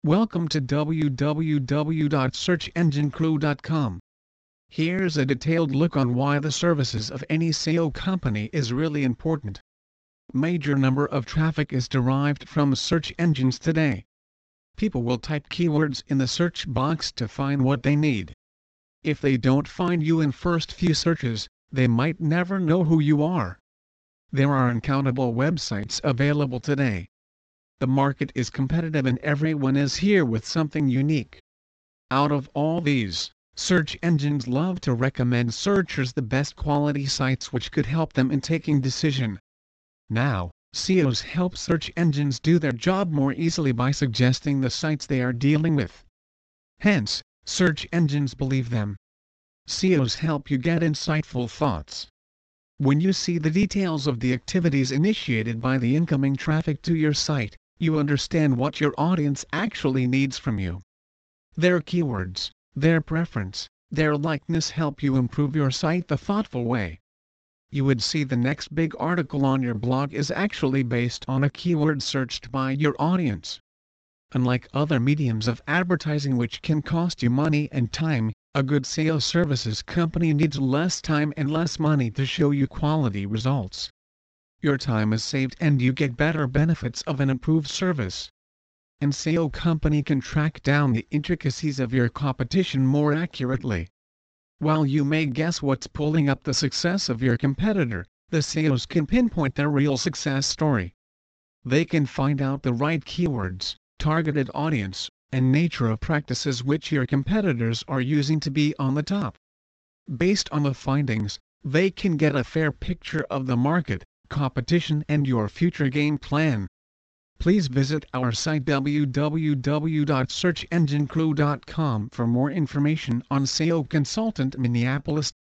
Welcome to www.searchenginecrew.com. Here's a detailed look on why the services of any SEO company is really important. Major number of traffic is derived from search engines today. People will type keywords in the search box to find what they need. If they don't find you in first few searches, they might never know who you are. There are uncountable websites available today. The market is competitive and everyone is here with something unique. Out of all these, search engines love to recommend searchers the best quality sites which could help them in taking decision. Now, SEOs help search engines do their job more easily by suggesting the sites they are dealing with. Hence, search engines believe them. SEOs help you get insightful thoughts. When you see the details of the activities initiated by the incoming traffic to your site, you understand what your audience actually needs from you. Their keywords, their preference, their likeness help you improve your site the thoughtful way. You would see the next big article on your blog is actually based on a keyword searched by your audience. Unlike other mediums of advertising which can cost you money and time, a good SEO services company needs less time and less money to show you quality results. Your time is saved and you get better benefits of an improved service. And SEO company can track down the intricacies of your competition more accurately. While you may guess what's pulling up the success of your competitor, the SEOs can pinpoint their real success story. They can find out the right keywords, targeted audience, and nature of practices which your competitors are using to be on the top. Based on the findings, they can get a fair picture of the market, competition and your future game plan. Please visit our site www.searchenginecrew.com for more information on SEO Consultant Minneapolis.